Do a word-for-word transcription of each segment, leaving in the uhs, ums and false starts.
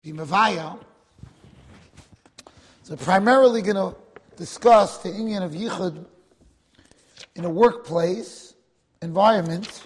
Bimavaya. So primarily going to discuss the inyan of Yichud in a workplace environment.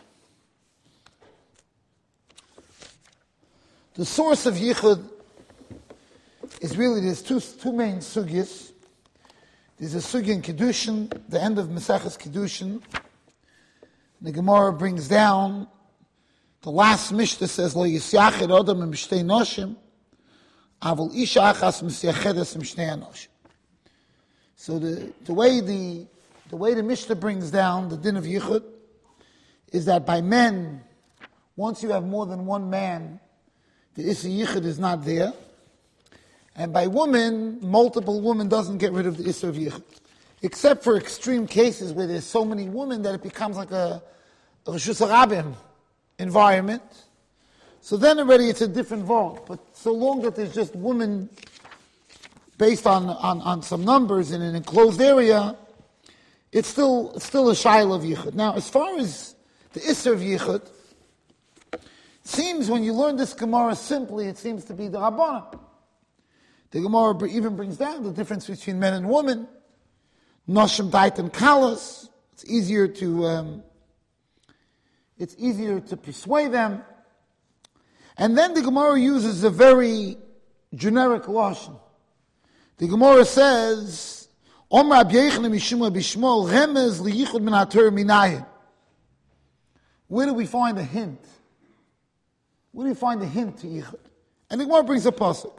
The source of Yichud is really, there's two, two main sugyas. There's a sugya in Kedushin, the end of Maseches Kedushin. The Gemara brings down, the last Mishnah says, Lo yisyachid odam im shtei noshim, avol isha achas misyachedes im shnei anoshim. So the, the way the the way the Mishnah brings down the din of Yichud is that by men, once you have more than one man, the Issa Yichud is not there. And by women, multiple women doesn't get rid of the Issa of Yichud. Except for extreme cases where there's so many women that it becomes like a, a Rishus HaRabim environment. So then already it's a different vault. But so long that there's just women based on, on, on some numbers in an enclosed area, it's still it's still a shayla of Yichud. Now, as far as the Issa of Yichud, it seems when you learn this Gemara simply, it seems to be the Rabbanan. The Gemara even brings down the difference between men and women. Noshim dait and kalas. It's easier to um, it's easier to persuade them. And then the Gemara uses a very generic lashon. The Gemara says, "Omar Rabbi Yochanan mishuma bishmol remez liyichud min haTorah minayin." Where do we find a hint? Where do we find a hint to Yichud? And the Gemara brings a pasuk.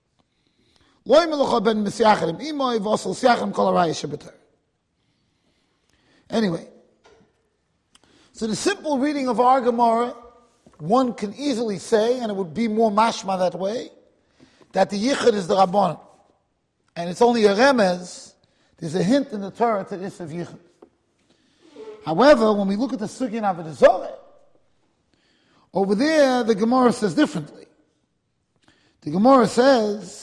Anyway, so the simple reading of our Gemara, one can easily say, and it would be more mashma that way, that the Yichud is the Rabbanan. And it's only a remez, there's a hint in the Torah to this of Yichud. However, when we look at the Sugya in Avodah Zarah, over there the Gemara says differently. The Gemara says,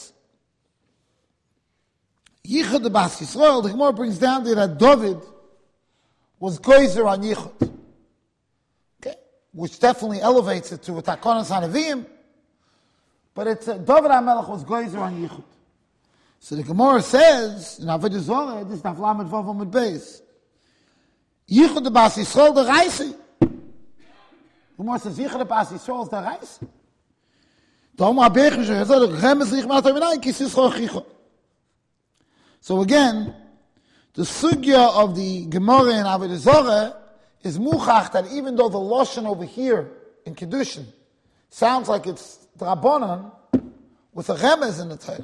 Yichud the Bas Yisrael, the Gemara brings down there that David was goyzer on Yichud. Okay? Which definitely elevates it to a Takonas Hanavim. But it's, uh, David HaMelech was goyzer on Yichud. So the Gemara says, in Avodah Zarah, this is Naflamet Vav Amud Beis, Yichud the Bas Yisrael the Reisi. The Gemara says, Yichud the Bas Yisrael is the Reisi. Doma Bechim Shechazor, Chemes Lich Matar Minai, Kis Yisrael Chichot. So again, the sugya of the Gemara in Avodah Zarah is muchach that even though the lashon over here in Kedushin sounds like it's Drabanan with a remez in the Torah,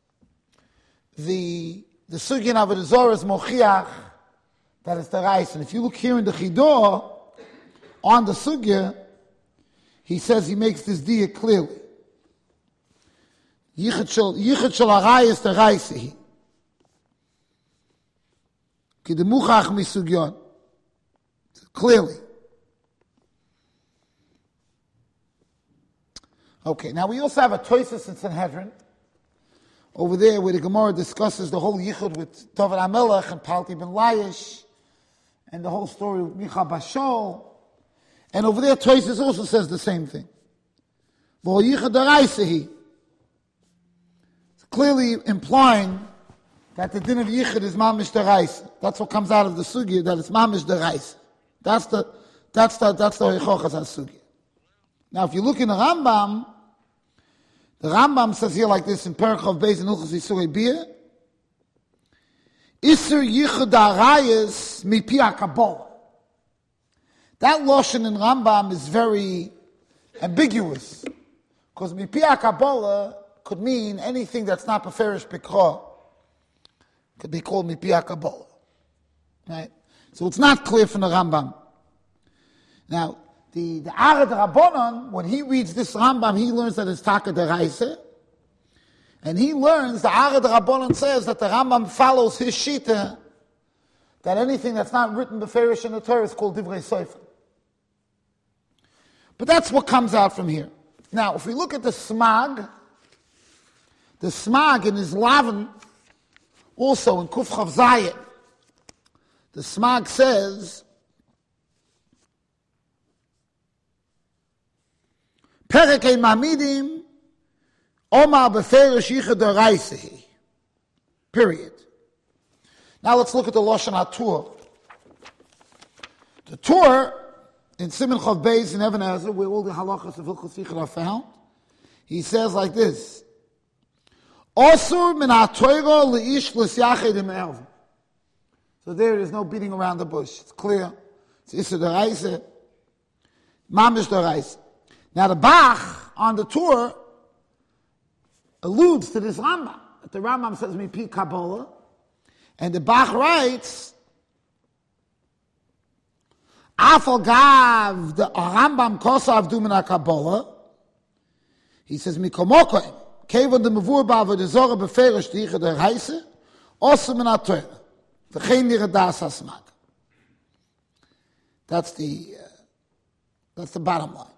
the the sugya in Avodah Zarah is mochiach that it's the Reis. And if you look here in the Chidor on the sugya, he says he makes this diya clearly. Yichud shel Yichud shel Arayis the Reisi. Clearly. Okay, now we also have a Tosfos in Sanhedrin over there where the Gemara discusses the whole Yichud with David HaMelech and Palti ben Laish and the whole story with Micha Bashol. And over there Tosfos also says the same thing. It's clearly implying that the din of Yichud is mamish deraisa. That's what comes out of the sugya, that it's mamish deraisa. That's the that's the that's the heichochas sugya. Now, if you look in the Rambam, the Rambam says here like this in Perachov Beis and Hilchos Isurei Bia, Isur Yichud Arayis mipi HaKabbalah. That lashon in Rambam is very ambiguous, because mipi HaKabbalah could mean anything that's not beferish bikra. Could be called mipi HaKabbalah. Right? So it's not clear from the Rambam. Now, the, the Arad Rabbanon, when he reads this Rambam, he learns that it's Taka Deraisa. And he learns, the Arad Rabbanon says that the Rambam follows his Shita, that anything that's not written beferish in the Torah is called Divrei Sefer. But that's what comes out from here. Now, if we look at the Smag, the Smag in his Lavin, also in Kuf Chav Zayin, the Smag says, Perek Ein Mamidim Omar beferish yichud d'oraisa. Period. Now let's look at the Lashon HaTur. The Tur, in Siman Chav Beis in Even HaEzer, where all the halachas of Hilchos Yichud are found, he says like this, Osur min ha-Torah leish l'syached im erv. So there is no beating around the bush. It's clear. It's Issa d'oraisa, Mamish d'oraisa. Now the Bach on the Tur alludes to this Rambam. The Rambam says Mipi Kabbalah, and the Bach writes, Afal Gav, the Rambam Kosav Dumina Kabbalah, he says, Mikomokoim, Kevon de Mavur Bava de Zora Beferish Dicha de Reise, Osum in Atorah, the Chen Nira Das Asmag. That's the, uh, that's the bottom line.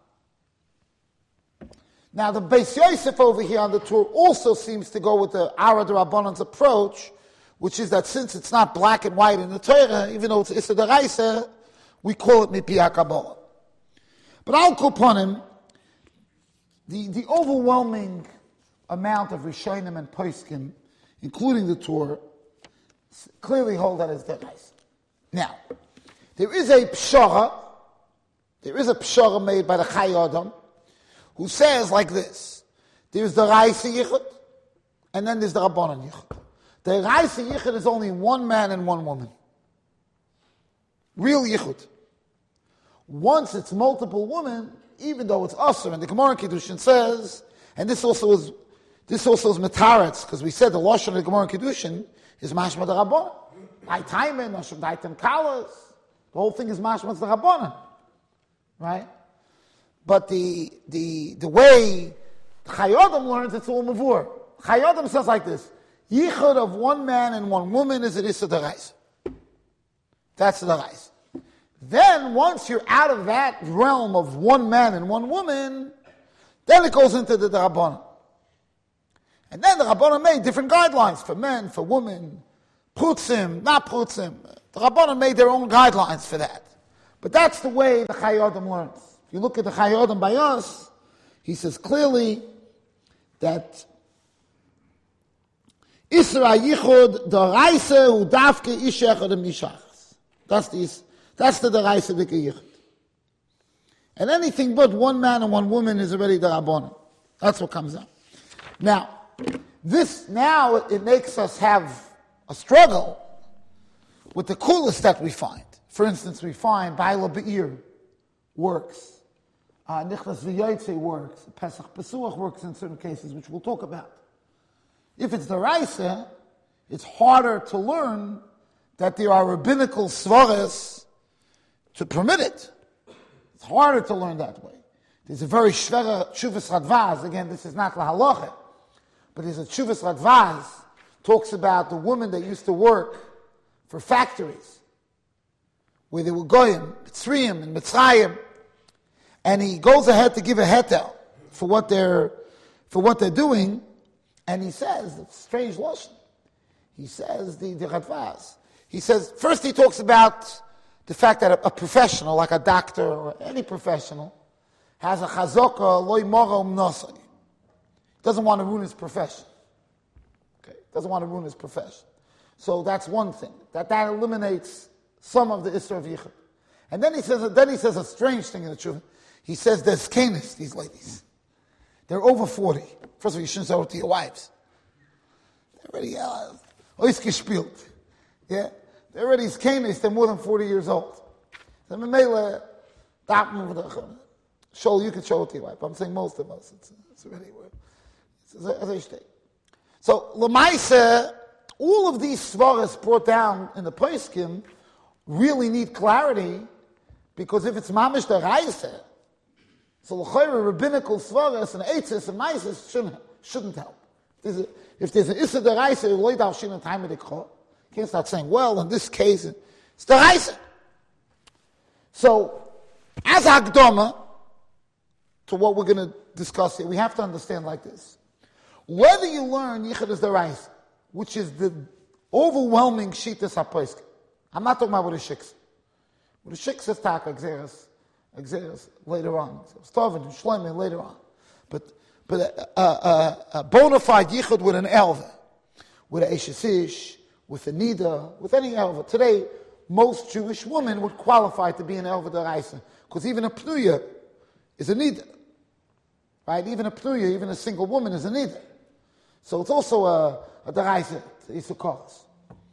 Now the Beis Yosef over here on the Tur also seems to go with the Arad Rabbanan's approach, which is that since it's not black and white in the Torah, even though it's Issa D'Oraisa, we call it Mipi HaKabbalah. But I'll call upon him, the, the overwhelming amount of Rishonim and Poskim, including the Tur, clearly hold that as D'Oraisa. Now, there is a Pshara, there is a Pshara made by the Chai Adam, who says like this, there's the Raisa Yichud, and then there's the Rabbanan Yichud. The Raisa Yichud is only one man and one woman. Real Yichud. Once it's multiple women, even though it's Asr, and the Gemara in Kiddushin says, and this also is this also is Metaretz, because we said the Lashon of the Gemara in Kiddushin is Mashma the Rabbanan. By Taimen, Nashim Daitem Kalas, the whole thing is Mashma the Rabbanan. Right? But the the the way Chai Adam learns, it's all Mavur. Chai Adam says like this, Yichud of one man and one woman is an Issa D'Oraisa. That's the D'Oraisa. Then, once you're out of that realm of one man and one woman, then it goes into the Rabbanan. And then the Rabbanan made different guidelines for men, for women, Prutzim, not Prutzim. The Rabbanan made their own guidelines for that. But that's the way the Chai Adam learns. If you look at the Chai Adam by us, he says clearly that Isra Yichud D'Oraisa Udavke Ish Echad Mishachas. That's the that's the D'Oraisa Dike Yichud. And anything but one man and one woman is already the Rabbanan. That's what comes out. Now, this now it makes us have a struggle with the coolest that we find. For instance, we find Baila Be'ir works. Uh, Nichnas V'Yotze works. Pesach Pesuach works in certain cases, which we'll talk about. If it's the Raisa, it's harder to learn that there are rabbinical svaras to permit it. It's harder to learn that way. There's a very shvera Tshuvas Radvaz. Again, this is not la halacha, but there's a Tshuvas Radvaz talks about the women that used to work for factories where they were goyim, Mitzrayim and Mitzrayim, and he goes ahead to give a hetel for what they're for what they're doing, and he says, it's strange lashon. He says the the Radvaz. He says first he talks about the fact that a, a professional like a doctor or any professional has a chazaka loy mora umnosai. Doesn't want to ruin his profession. Okay, doesn't want to ruin his profession. So that's one thing. That that eliminates some of the Isra of Yichud. And then he says then he says a strange thing in the truth. He says they're skenis, these ladies. They're over forty. First of all, you shouldn't say it to your wives. They're already uh, oisgespielt. Yeah? They're already skenis, they're more than forty years old. So Mamela, show you could show it to your wife. I'm saying most of us. It's, it's already it's, as I state. So Lamaisa, all of these svaras brought down in the Poskim really need clarity, because if it's mamish D'Oraisa, so l'chayra rabbinical svaras and eitzes and maises shouldn't shouldn't help. If there's, a, if there's an issa D'Oraisa, loy dal shin time of the kol, you can't start saying, well, in this case, it's D'Oraisa. So, as Hakdama to what we're going to discuss here, we have to understand like this: whether you learn Yichud is D'Oraisa, which is the overwhelming shittas haposkim. I'm not talking about what a shiksa. What a shiksa is taka exeris, exeris later on. Stavin and Shloimeh later on. But But a, a, a bona fide yichud with an elva, with an eshesish, with a nida, with any elva. Today, most Jewish women would qualify to be an elva deraisa, because even a pnuya is a nida. Right? Even a pnuya, even a single woman is a nida. So it's also a, a deraisa, it's a cause.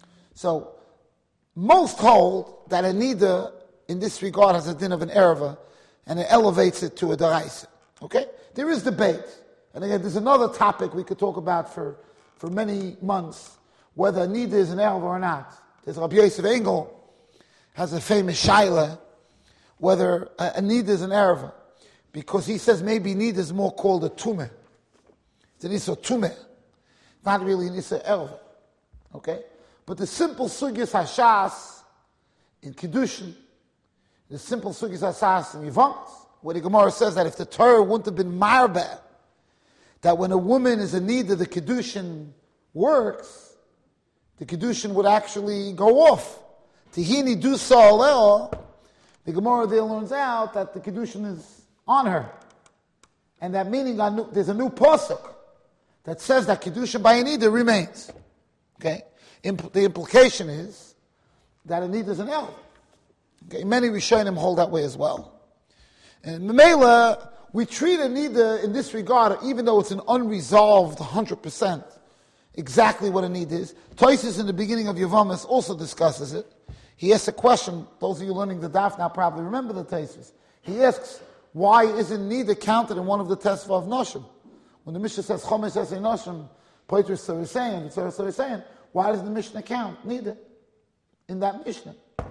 So most hold that a nida in this regard has a din of an erva, and it elevates it to a deraisa. Okay? There is debate. And again, there's another topic we could talk about for, for many months, whether a nida is an erva or not. There's Rabbi Yosef Engel has a famous shaila, whether a, a nida is an erva, because he says maybe nida is more called a tumeh. It's an isa tumeh, not really an isa erva. Okay? But the simple sugyas hashas in Kiddushin, the simple sugyas hashas in Yevamos, where the Gemara says that if the Torah wouldn't have been marbeh, that when a woman is in need of the Kiddushin works, the Kiddushin would actually go off. Tihini du sa'alel, the Gemara there learns out that the Kiddushin is on her. And that meaning, there's a new pasuk that says that Kiddushin by a nida remains. Okay? Impl- the implication is that a nida is an el. Okay? Many Rishonim hold that way as well. And Memela, we treat a nida in this regard, even though it's an unresolved one hundred percent, exactly what a nida is. Tosfos in the beginning of Yevamos also discusses it. He asks a question, those of you learning the daf now probably remember the Tosfos. He asks, why isn't nida counted in one of the tesva of Noshim? When the Mishnah says, Chomesh Esei Noshim, Poiter Sarisayan, it's Sarisayan, why does the Mishnah count nida in that Mishnah?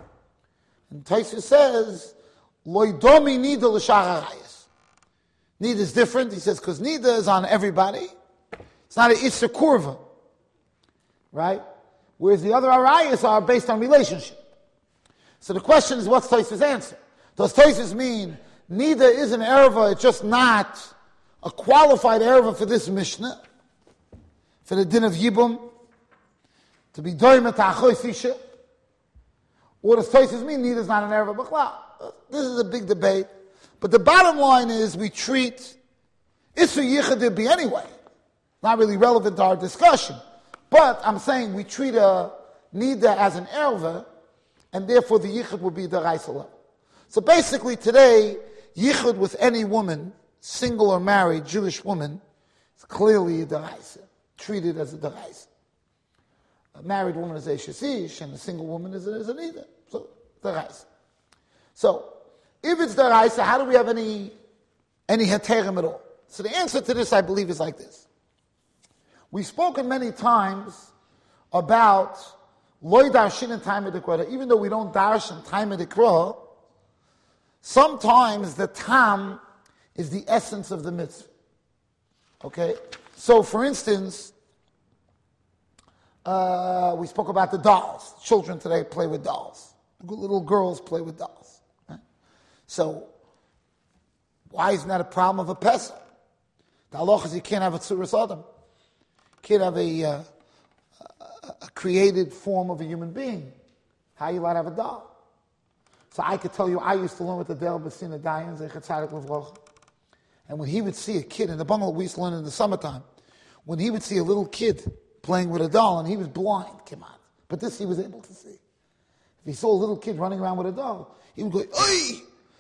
And Tosfos says, Loidomi nida l'shar harayos. Nida is different. He says, because nida is on everybody. It's not an issa kurva. Right? Whereas the other arayas are based on relationship. So the question is, what's Tosfos' answer? Does Tosfos mean nida is an erva, it's just not a qualified erva for this Mishnah, for the din of Yibum, to be doimet ha'achois isha? Or does Tosfos mean nida is not an erva? But this is a big debate. But the bottom line is we treat Isser Yichud be anyway. Not really relevant to our discussion. But I'm saying we treat a Nida as an Erva, and therefore the Yichud will be the Deraisa level. So basically today, Yichud with any woman, single or married, Jewish woman, is clearly a Deraisa, treated as a Deraisa. A married woman is a Shesish, and a single woman is a, is a Nida. So, Deraisa. So, if it's deraisa, how do we have any any heterim at all? So the answer to this, I believe, is like this. We've spoken many times about loy darshin and time of even though we don't darshin time of sometimes the tam is the essence of the mitzvah. Okay? So, for instance, uh, we spoke about the dolls. Children today play with dolls. Little girls play with dolls. So, why isn't that a problem of a pesach? The halacha is you can't have a tzuras adam. You can't have a, uh, a, a created form of a human being. How are you allowed to have a doll? So I could tell you, I used to learn with the Del B'Sina Dayan, Zechat Tzadik L'Vrocha. And when he would see a kid, in the bungalow we used to learn in the summertime, when he would see a little kid playing with a doll, and he was blind, come on. But this he was able to see. If he saw a little kid running around with a doll, he would go, Oi!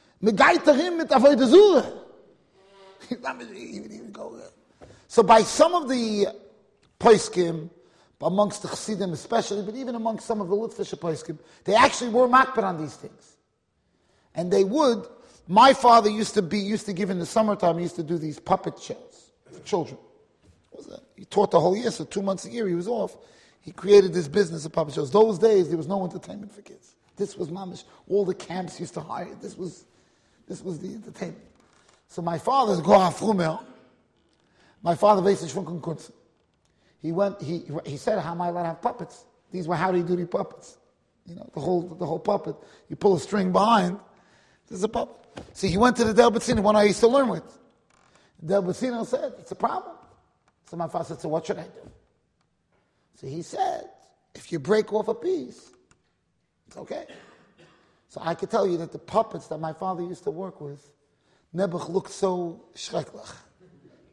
So by some of the poskim, amongst the Chassidim especially, but even amongst some of the Litvish poskim, they actually were makpid on these things. And they would, my father used to be, used to give in the summertime, he used to do these puppet shows for children. What was that? He taught the whole year, so two months a year he was off. He created this business of puppet shows. Those days, there was no entertainment for kids. This was mamish. All the camps used to hire. This was... This was the entertainment. So my father's Goa Frumel. My father basically Shvunken Kurz. He went, he he said, how am I allowed to have puppets? These were howdy doody puppets. You know, the whole the whole puppet. You pull a string behind, there's a puppet. See, he went to the Del B'Tzino, one I used to learn with. Del B'Tzino said, it's a problem. So my father said, so what should I do? So he said, if you break off a piece, it's okay. So I could tell you that the puppets that my father used to work with, Nebuch looked so schrecklich.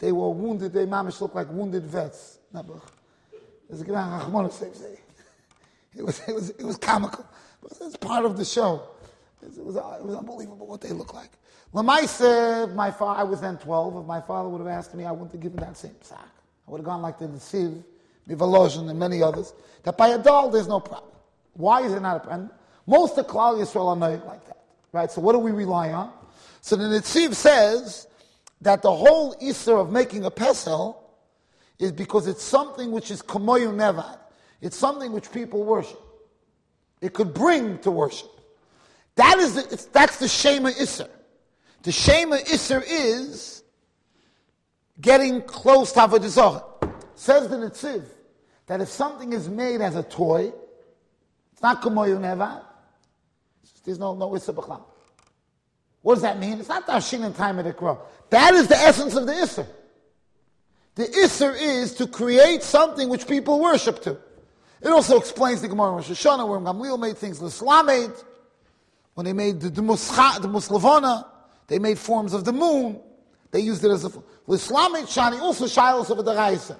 they were wounded, they mamish looked like wounded vets. There's a Gemara Rachmana say. It was, it was, it was comical. It's part of the show. It was, it was unbelievable what they looked like. Lamaisa, my father, I was then twelve. If my father would have asked me, I wouldn't have given that same sack. I would have gone like the Nesiv, Mivolozhin, and many others. That by a doll, there's no problem. Why is it not a problem? Most of Klal Yisrael are not like that. Right? So what do we rely on? So the Nesiv says that the whole Isser of making a Pesel is because it's something which is Kamoyu Nevad. It's something which people worship. It could bring to worship. That is the, it's, that's the Shema Isser. The Shema Isser is getting close to Avodah Zarah. Says the Netziv that if something is made as a toy, it's not Kamoyu Nevad. There's no no Isser B'chlam. What does that mean? It's not Darshin and time of the crow. That is the essence of the Isser. The Isser is to create something which people worship to. It also explains the Gemara in Rosh Hashanah where Gamliel made things l'Slamed, when they made the, the, muscha, the Muslavona, they made forms of the moon. They used it as a l'Slamed Shani, also Shilos of the Raisa.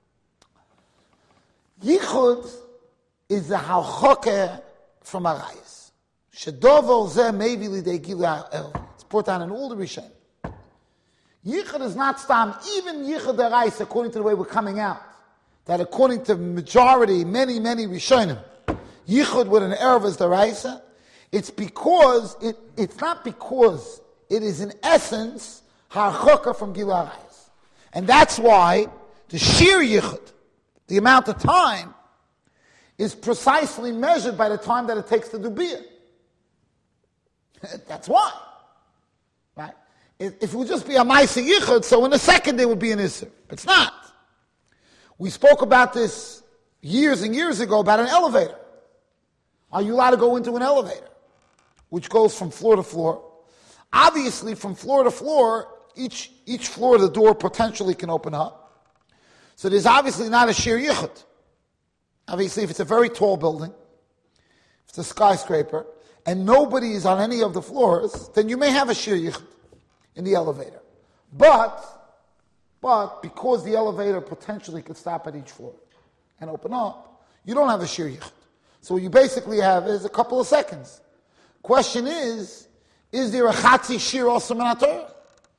Yichud is the halchoke from Arayis. Shedovo zeh maybe lidei gila el. It's put down in all the Rishonim. Yichud is not stam, even Yichud Arayis, according to the way we're coming out. That according to majority, many, many Rishonim, Yichud with an Erev is the Raisa. It's because, it, it's not because it is in essence Harchoka from Gila Arayis. And that's why the sheer Yichud, the amount of time, is precisely measured by the time that it takes to do Biyah. That's why. Right? If it would just be a Maisa Yichud, so in a second there would be an Isser. It's not. We spoke about this years and years ago about an elevator. Are you allowed to go into an elevator, which goes from floor to floor? Obviously, from floor to floor, each, each floor the door potentially can open up. So there's obviously not a sheer yichud. Obviously, if it's a very tall building, if it's a skyscraper, and nobody is on any of the floors, then you may have a sheer yichud in the elevator. But But because the elevator potentially could stop at each floor and open up, you don't have a sheer yichud. So what you basically have is a couple of seconds. Question is, is there a chatzi sheer also min haTorah?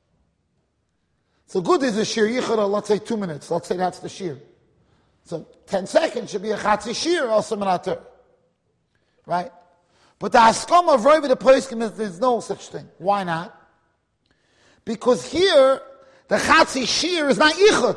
So good is a sheer yichud of, let's say, two minutes. Let's say that's the sheer. So ten seconds should be a chatzi sheer also min haTorah. Right? But the haskama of Rov the Poskim is there's no such thing. Why not? Because here, the Chatzi Shir is not Yichud.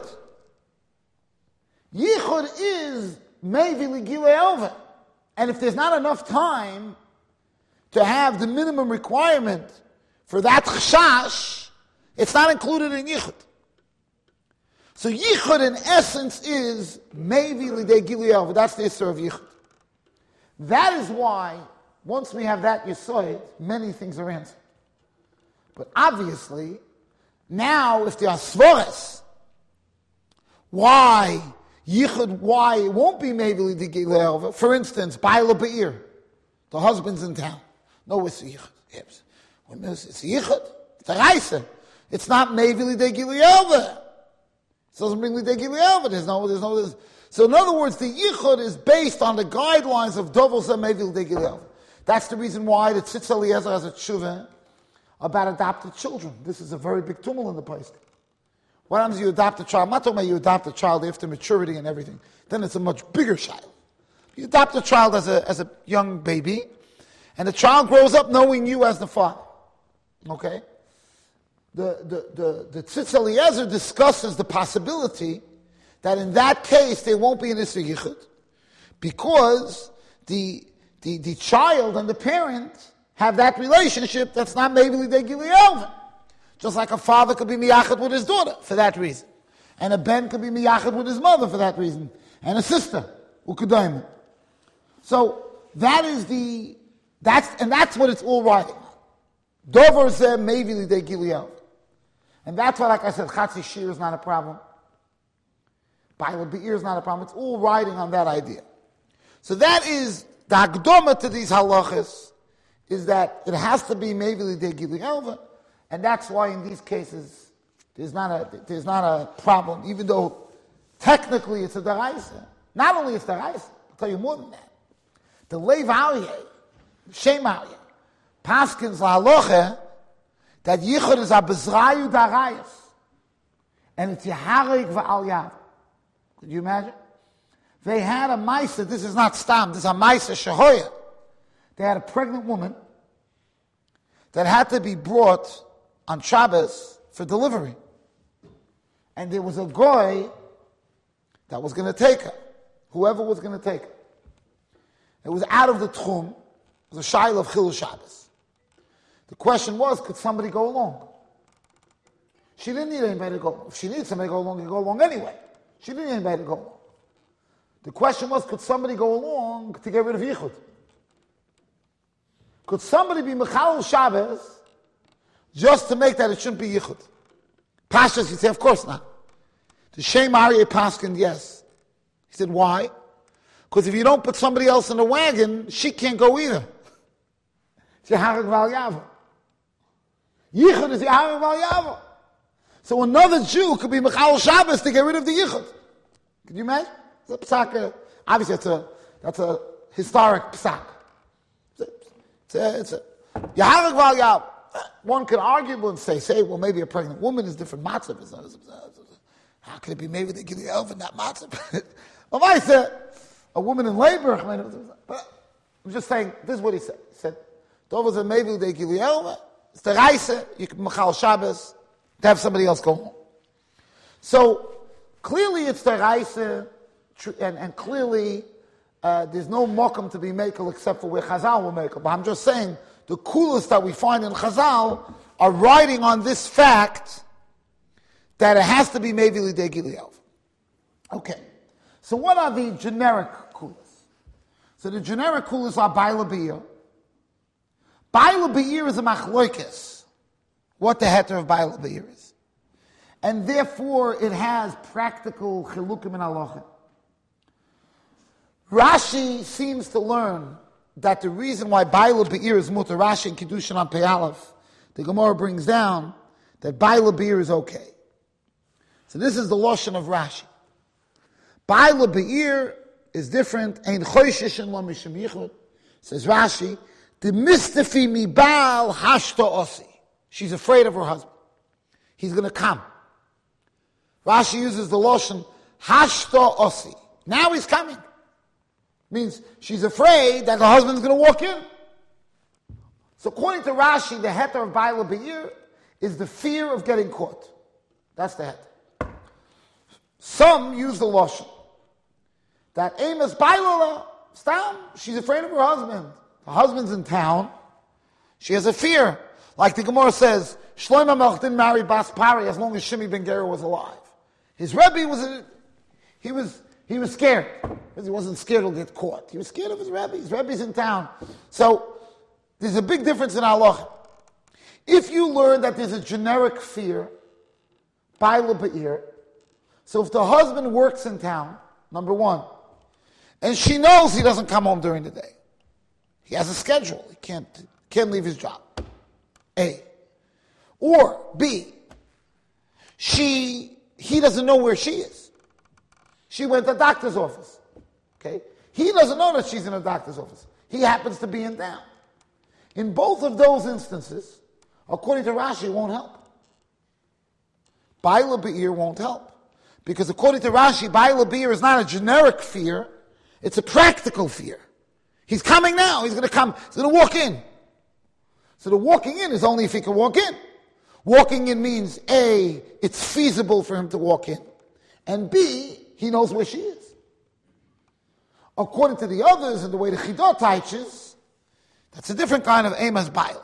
Yichud is maybe L'Gilei Elveh. And if there's not enough time to have the minimum requirement for that Chashash, it's not included in Yichud. So Yichud in essence is maybe L'Dei Gilei Elveh. That's the Yisur of Yichud. That is why, once we have that Yisur, many things are answered. But obviously, now, if there are svores, why yichud? Why it won't be maybe the Gilei Elveh? For instance, Baila Be'ir, the husband's in town. No, it's yichud. Yes. When it's yichud, it's a raisa. It's not maybe the Gilei Elveh. It doesn't bring the Gilei Elveh. There's no, there's no. There's, so in other words, the yichud is based on the guidelines of Dovos maybe the Gilei Elveh. That's the reason why the Tzitz Eliezer has a tshuva about adopted children. This is a very big tumult in the place. What happens if you adopt a child? I'm not talking about you adopt a child after maturity and everything. Then it's a much bigger child. You adopt a child as a, as a young baby, and the child grows up knowing you as the father. Okay? The, the, the, the Tzitz Eliezer discusses the possibility that in that case there won't be an Isser Yichud, because the, the, the child and the parent have that relationship that's not maybe L'Dei Gilei Elveh. Just like a father could be miyachad with his daughter for that reason. And a ben could be miyachad with his mother for that reason. And a sister, ukudayim. So that is the, that's, and that's what it's all riding on. Dover said maybe L'Dei Gilei Elveh. And that's why, like I said, Chatzi Shir is not a problem. Baila Be'ir is not a problem. It's all riding on that idea. So that is the Hakdama to these halachas, is that it has to be maybe L'Dei Gilei Elveh, and that's why in these cases, there's not a there's not a problem, even though technically it's a deraisa. Not only it's deraisa, I'll tell you more than that. The Lev Aryeh, Shem Aryeh, Paskins la'aloche, that yichud is a bezrayu darayas, and it's yaharig v'al yav. Could you imagine? They had a maisa. This is not stam. This is a maisa shehoya. They had a pregnant woman that had to be brought on Shabbos for delivery, and there was a goy that was going to take her. Whoever was going to take her, it was out of the tchum. It was a shayla of chilul Shabbos. The question was, could somebody go along? She didn't need anybody to go. If she needed somebody to go along, you go along anyway. She didn't need anybody to go along. The question was, could somebody go along to get rid of yichud? Could somebody be mechalel Shabbos just to make that it shouldn't be yichud? Pashas, you say, of course not. The Shem Aryeh paskin, yes. He said, why? Because if you don't put somebody else in the wagon, she can't go either. It's Yaharig Val Yavo. Yichud is Yaharig Val Yavo. So another Jew could be mechalel Shabbos to get rid of the yichud. Can you imagine? It's a psak. Obviously, it's a that's a historic psak. It's a, it's a Yaharig Val Yavo. One could argue and say, say, well, maybe a pregnant woman is different matzah. It's not, it's not, how could it be maybe they give the elf and not matzah? Well, I said, a woman in labor. But I'm just saying, this is what he said. He said, Dova said, maybe they give the elf. It's the reise. You can machal Shabbos to have somebody else go home. So clearly, it's the reise, and, and clearly uh, there's no mokum to be makel except for where Chazal will makel. But I'm just saying, the coolest that we find in Chazal are writing on this fact that it has to be maybe lidei giliyov. Okay, so what are the generic kulas? So the generic kulas are baila be'ir. Baila be'ir is a machloikis, what the heter of baila be'ir is. And therefore it has practical chilukim in halacha. Rashi seems to learn that the reason why baila be'ir is mutar, Rashi and Kiddushin on Pei Aleph, the Gemara brings down that baila be'ir is okay. So this is the lashon of Rashi. Baila be'ir is different. Ein choishish and lo mishum yichud. Says Rashi, the mistafi mi baal hashta osi. She's afraid of her husband. He's going to come. Rashi uses the lashon hashta osi. Now he's coming. Means she's afraid that her husband's going to walk in. So according to Rashi, the heter of baila be'ir is the fear of getting caught. That's the heter. Some use the lashon that Amos bailala stam. She's afraid of her husband. Her husband's in town. She has a fear, like the Gemara says. Shlomo Melech didn't marry Bas Pari as long as Shimi ben Gera was alive. His Rebbe was a, he was he was scared because he wasn't scared he'll get caught. He was scared of his Rebbe. His Rebbe's in town. So there's a big difference in halacha. If you learn that there's a generic fear, baila be'ir. So if the husband works in town, number one, and she knows he doesn't come home during the day, he has a schedule, he can't, can't leave his job, A. Or B, she, he doesn't know where she is. She went to the doctor's office, okay? He doesn't know that she's in a doctor's office. He happens to be in town. In both of those instances, according to Rashi, it won't help. Baila be'ir won't help. Because according to Rashi, baila be'ir is not a generic fear, it's a practical fear. He's coming now, he's going to come, he's going to walk in. So the walking in is only if he can walk in. Walking in means A, it's feasible for him to walk in, and B, he knows where she is. According to the others, and the way the Chidot teaches, that's a different kind of Amos bail.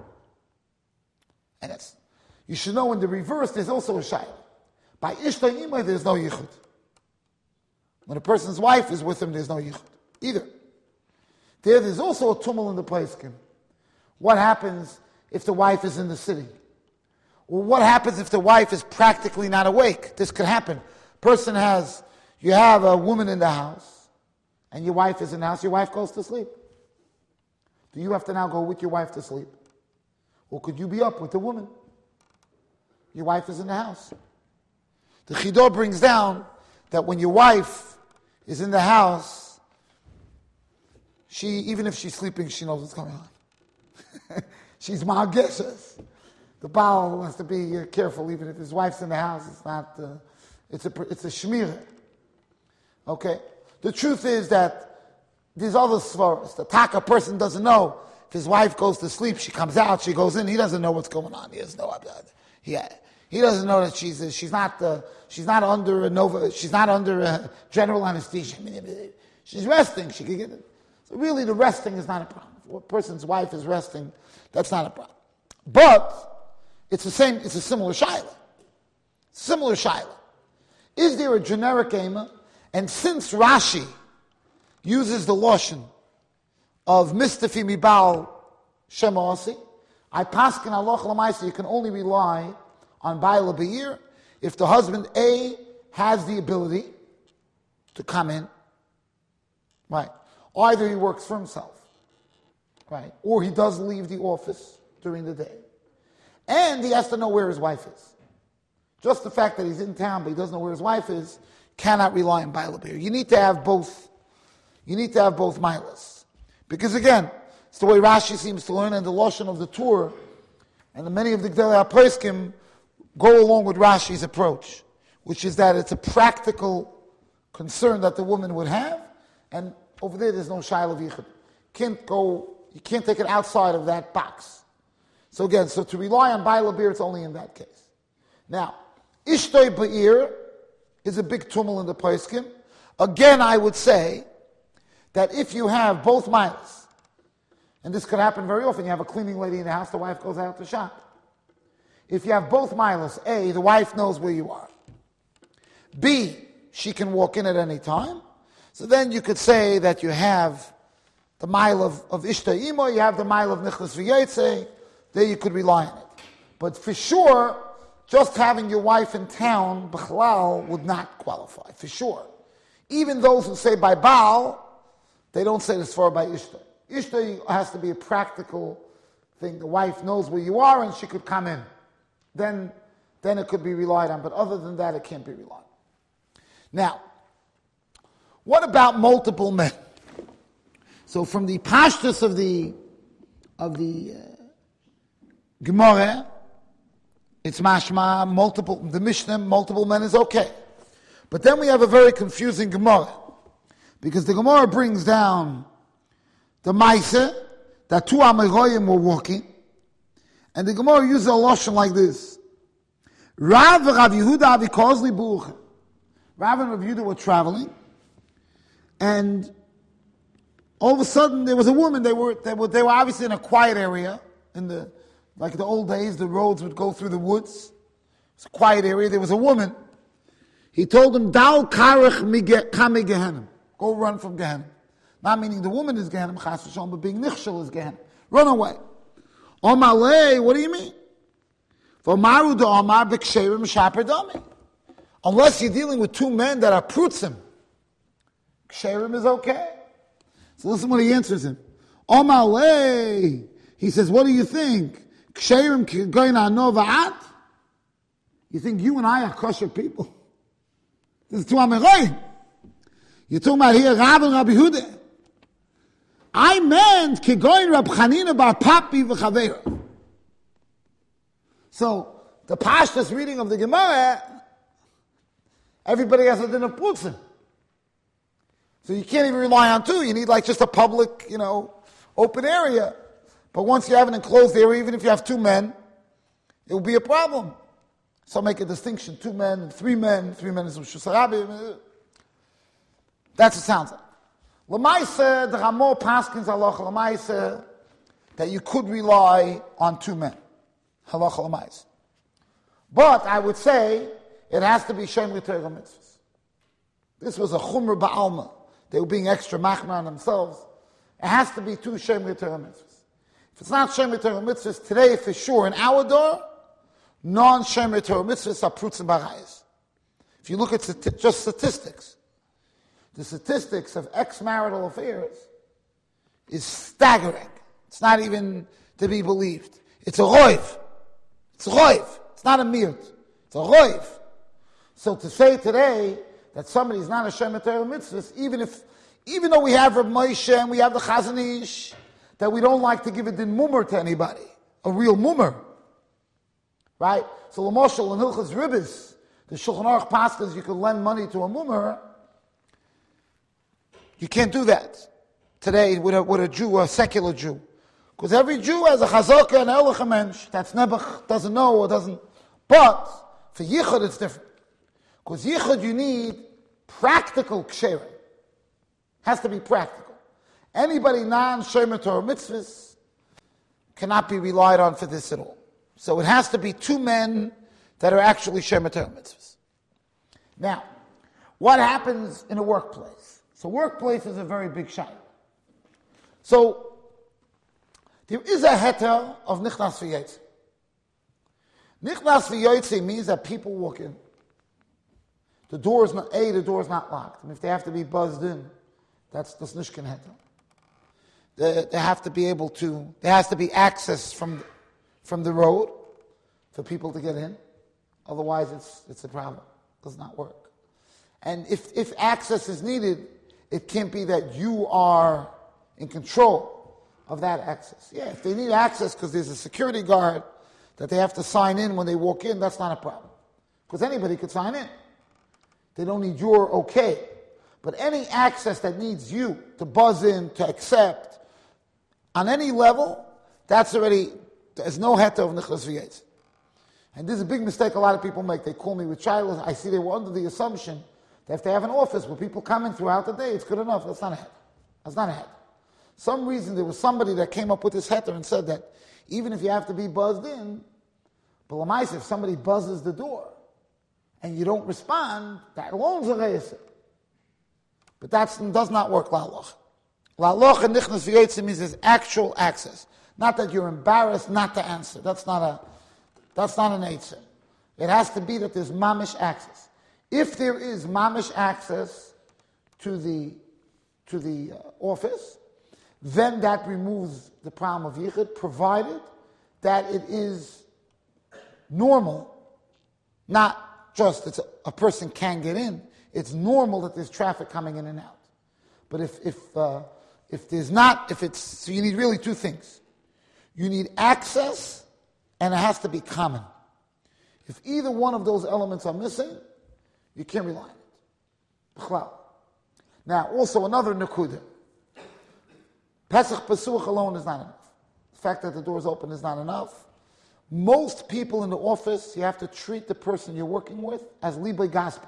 And that's, you should know in the reverse, there's also a shayla. By Ishta Imay, there's no yichud. When a person's wife is with him, there's no yichud either. There, there's also a tumul in the place. What happens if the wife is in the city? Well, what happens if the wife is practically not awake? This could happen. Person has, you have a woman in the house, and your wife is in the house, your wife goes to sleep. Do you have to now go with your wife to sleep? Or could you be up with the woman? your wife is in the house. The Chidor brings down that when your wife is in the house, she, even if she's sleeping, she knows what's going on. She's ma'ageshes. The Baal has to be uh, careful, even if his wife's in the house. It's not. Uh, it's a it's a shmirah. Okay. The truth is that these other svaras, the taka person doesn't know if his wife goes to sleep, she comes out, she goes in. He doesn't know what's going on. He doesn't know. He he doesn't know that she's she's not uh, she's not under a nova. She's not under a general anesthesia. She's resting. She can get it. So really, the resting is not a problem. If a person's wife is resting, that's not a problem. But it's the same, it's a similar shaila. Similar shaila. Is there a generic ema? And since Rashi uses the lotion of mistafi mibal shemasi, I paskin aloch lamaisa, you can only rely on Baal Be'ir if the husband A has the ability to come in, right? Either he works for himself, right? Or he does leave the office during the day. And he has to know where his wife is. Just the fact that he's in town but he doesn't know where his wife is cannot rely on Baal Be'ir. You need to have both. You need to have both milas. Because again, it's the way Rashi seems to learn, and the Lashon of the Torah, and the many of the Gdolei HaPoskim go along with Rashi's approach, which is that it's a practical concern that the woman would have, and over there there's no shayla of yichud. Can't go, you can't take it outside of that box. So again, so to rely on Baal Be'ir, it's only in that case. Now, Ishtoi Be'ir is a big tumul in the Poskim. Again, I would say that if you have both miles, and this could happen very often, you have a cleaning lady in the house, the wife goes out to shop. If you have both miles, A, the wife knows where you are. B, she can walk in at any time. So then you could say that you have the mile of, of Ishtoi Imo, you have the mile of Nichlas V'Yetze, there you could rely on it. But for sure, just having your wife in town, B'chlal, would not qualify, for sure. Even those who say by Baal, they don't say this for by Ishtoi. Ishtoi has to be a practical thing. The wife knows where you are and she could come in. Then, then it could be relied on. But other than that, it can't be relied on. Now, what about multiple men? So from the pashtus of the of the uh, Gemara, it's mashma, multiple, the Mishnah, multiple men is okay. But then we have a very confusing Gemara. Because the Gemara brings down the Maise, that two Amoraim were walking, and the Gemara uses a lotion like this. Rav Rav Yehuda Avikozli Buch. Rav and Rav Yehuda were traveling, and all of a sudden there was a woman, they were, they were, they were obviously in a quiet area, in the, like the old days, the roads would go through the woods. It's a quiet area. There was a woman. He told him, Dal karech kame Gehenim. Go run from Gehenim. Not meaning the woman is Gehenim, chas v'shalom, but being nichshel is Gehenim. Run away. Omalei, what do you mean? V'maru de omar b'ksherim shaper dami. Unless you're dealing with two men that are prutzim. Ksherim is okay. So listen what he answers him. Omalei. He says, what do you think? Ksherim kigoyna nova'at? You think you and I are kosher people? This is two Amoraim. You're talking about here Rav and Rabbi Yehuda. I meant kigoyin Rab Chanina bar Papi v'chaveira. So the pashtus reading of the Gemara, everybody has a din of putzim. So you can't even rely on two. You need like just a public, you know, open area. But once you have an enclosed area, even if you have two men, it will be a problem. So make a distinction: two men and three men. Three men is Shusarabi. That's what it sounds like. L'maisa, the Ramo Paskins halacha l'maisa, that you could rely on two men. Halacha l'maisa. But I would say it has to be Shem L'Torah mitzvahs. This was a Chumra Ba'alma. They were being extra machmer on themselves. It has to be two Shem L'Torah mitzvahs. If it's not Shem L'Torah mitzvahs, today for sure in our door, non-Shem L'Torah mitzvahs are prutzim barayis. If you look at stati- just statistics, the statistics of exmarital affairs is staggering. It's not even to be believed. It's a roiv. It's a roiv. It's It's not a miut. It's a roiv. So to say today that somebody is not a Shem Torah mitzvahs, even if, even though we have Reb Moshe and we have the Chazon Ish, that we don't like to give a din mummer to anybody, a real mummer, right? So L'moshel and Hilchos Ribbis, the Shulchan Aruch pastas, you can lend money to a mummer. You can't do that today with a, with a Jew, a secular Jew. Because every Jew has a chazaka and a elocha mensch. That's Nebuch doesn't know or doesn't. But for Yichud it's different. Because Yichud you need practical ksherim. Has to be practical. Anybody non-Shemer Torah mitzvahs cannot be relied on for this at all. So it has to be two men that are actually Shemer Torah mitzvahs. Now, what happens in a workplace? So workplace is a very big shayla. So there is a heter of nichnas v'yotze. Nichnas v'yotze means that people walk in. The door is not, A, the door is not locked. And if they have to be buzzed in, that's the nishkin heter. They, they have to be able to, there has to be access from, from the road for people to get in. Otherwise it's, it's a problem. It does not work. And if, if access is needed, it can't be that you are in control of that access. Yeah, if they need access because there's a security guard that they have to sign in when they walk in, that's not a problem. Because anybody could sign in. They don't need your okay. But any access that needs you to buzz in, to accept, on any level, that's already, there's no heter of nichnas v'yotze. And this is a big mistake a lot of people make. They call me with shilas. I see they were under the assumption that if they have an office where people come in throughout the day, it's good enough. That's not a heter. That's not a heter. Some reason there was somebody that came up with this heter and said that even if you have to be buzzed in, but l'maisa, if somebody buzzes the door and you don't respond, that alone is a reisah. But that does not work la'aloch. La'aloch and nichnas v'yotze means there's actual access. Not that you're embarrassed not to answer. That's not a, that's not an eitzah. It has to be that there's mamish access. If there is mamish access to the, to the uh, office, then that removes the problem of yichud, provided that it is normal, not just it's a, a person can get in. It's normal that there's traffic coming in and out. But if if uh, if there's not, if it's so, you need really two things. You need access, and it has to be common. If either one of those elements are missing, you can't rely on it. Now, also another nakuda. Pesach Pesuach alone is not enough. The fact that the door is open is not enough. Most people in the office, you have to treat the person you're working with as libay gaspa.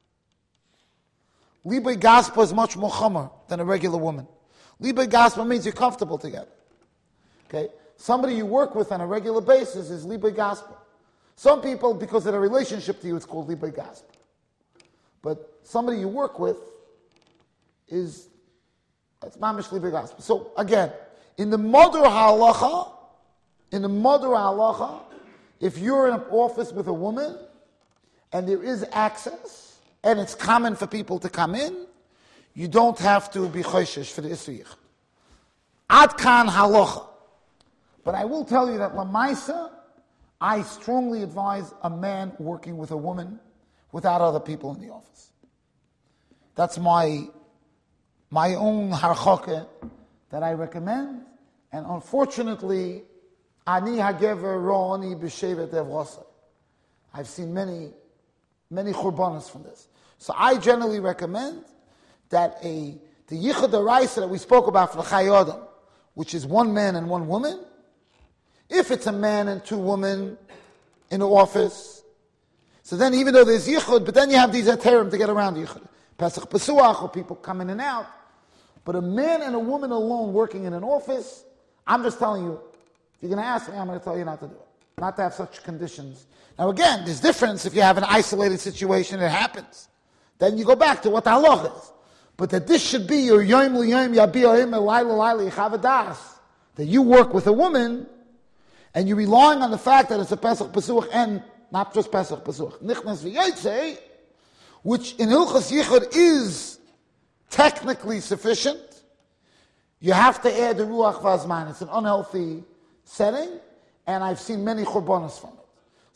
Libay gaspa is much more chomer than a regular woman. Libay gaspa means you're comfortable together. Okay? Somebody you work with on a regular basis is libay gaspa. Some people, because of their relationship to you, it's called libay gaspa. But somebody you work with is It's mamish libay gaspa. So again, in the modern halacha, in the modern halacha, if you're in an office with a woman and there is access and it's common for people to come in, you don't have to be choishesh for the isuyich. Ad kan halacha. But I will tell you that lamaisa, I strongly advise a man working with a woman without other people in the office. That's my my own harchaka that I recommend, and unfortunately, ani hagever ro'ani b'shevet evrosa. I've seen many, many churbanos from this. So I generally recommend that a the yichud daraisa that we spoke about for the Chayei Adam, which is one man and one woman, if it's a man and two women in the office, so then even though there's yichud, but then you have these heterim to get around the yichud. Pesach Pesuach, or people come in and out. But a man and a woman alone working in an office, I'm just telling you, if you're going to ask me, I'm going to tell you not to do it. Not to have such conditions. Now again, there's difference if you have an isolated situation, it happens. Then you go back to what the halach is. But that this should be your yom l'yom yabiyahim elayla layla yichavadas, that you work with a woman, and you're relying on the fact that it's a Pesach Pesuach, and not just Pesach Pesuach, nichnas v'yotze, which in Hilchos Yichud is technically sufficient. You have to add the Ruach Vazman. It's an unhealthy setting, and I've seen many churbanos from it.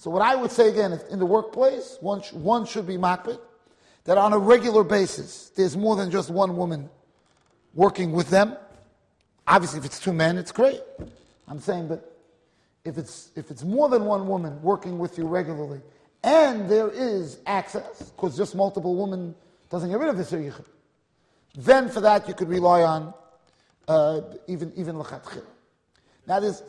So what I would say again, if in the workplace, one, sh- one should be makpid, that on a regular basis, there's more than just one woman working with them. Obviously, if it's two men, it's great. I'm saying, but if it's if it's more than one woman working with you regularly, and there is access, because just multiple women doesn't get rid of the yichud, then for that you could rely on uh, even even l'chatchila. Now there's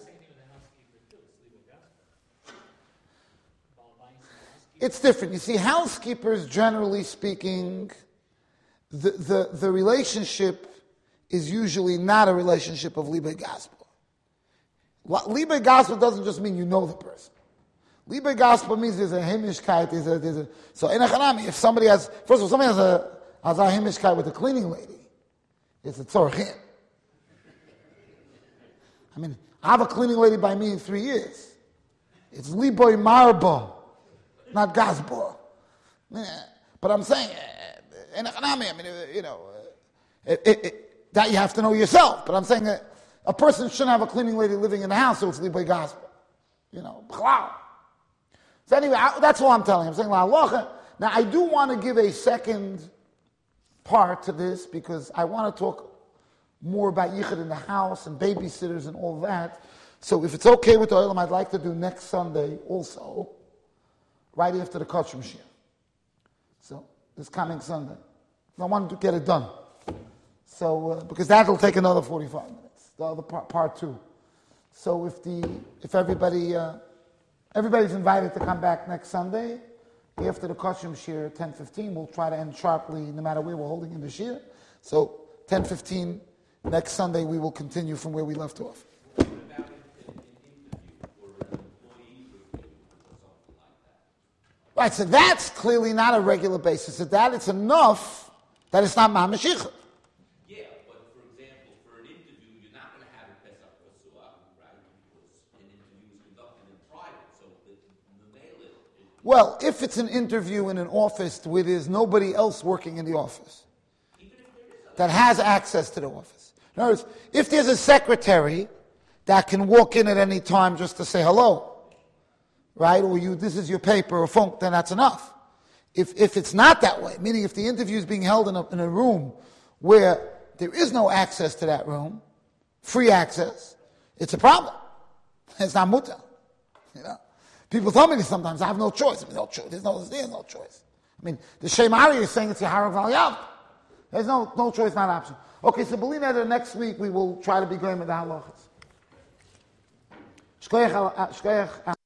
it's different. You see, housekeepers, generally speaking, the the, the relationship is usually not a relationship of libe gospel. Libe gospel doesn't just mean you know the person. Libe gospel means there's a himishkeit, there's a, there's a, so in a chanami, if somebody has, first of all, somebody has a, has a himishkeit with a cleaning lady, it's a tzorchim. I mean, I have a cleaning lady by me in three years. It's liboy marbo, not gospel. But I'm saying, in a chanami, I mean, you know, it, it, it, that you have to know yourself. But I'm saying that a person shouldn't have a cleaning lady living in the house, so it's liboy gospel. You know, b'chlal. So anyway, I, that's all I'm telling you. I'm saying la halacha. Now I do want to give a second part to this because I want to talk more about yichud in the house and babysitters and all that. So if it's okay with the olam, I'd like to do next Sunday also, right after the Kachim Shir. So this coming Sunday. I want to get it done. So uh, because that'll take another forty-five minutes. The other part, part two. So if the if everybody uh, everybody's invited to come back next Sunday after the Kachim Shir at ten fifteen, we'll try to end sharply no matter where we're holding in the Shir. So ten fifteen next Sunday we will continue from where we left off. What about an interview for an employee review or something like that? Right, so that's clearly not a regular basis. So that it's enough that it's not mamash yichud. Yeah, but for example, for an interview, you're not going to have a Pesach Pasuah, right? Because an interview is conducted in private, so the, the mail it. Well, if it's an interview in an office where there's nobody else working in the office that has access to the office. In other words, if there's a secretary that can walk in at any time just to say hello, right, or you, this is your paper or phone, then that's enough. If if it's not that way, meaning if the interview is being held in a, in a room where there is no access to that room, free access, it's a problem. It's not muta. You know, people tell me this sometimes. I have no choice. I mean, no choice. There's no, there's no choice. I mean, the Shem Ari is saying it's Yahara Valyav. There's no no choice, not option. Okay, so believe that next week we will try to be going with the halachas. Shkoyach.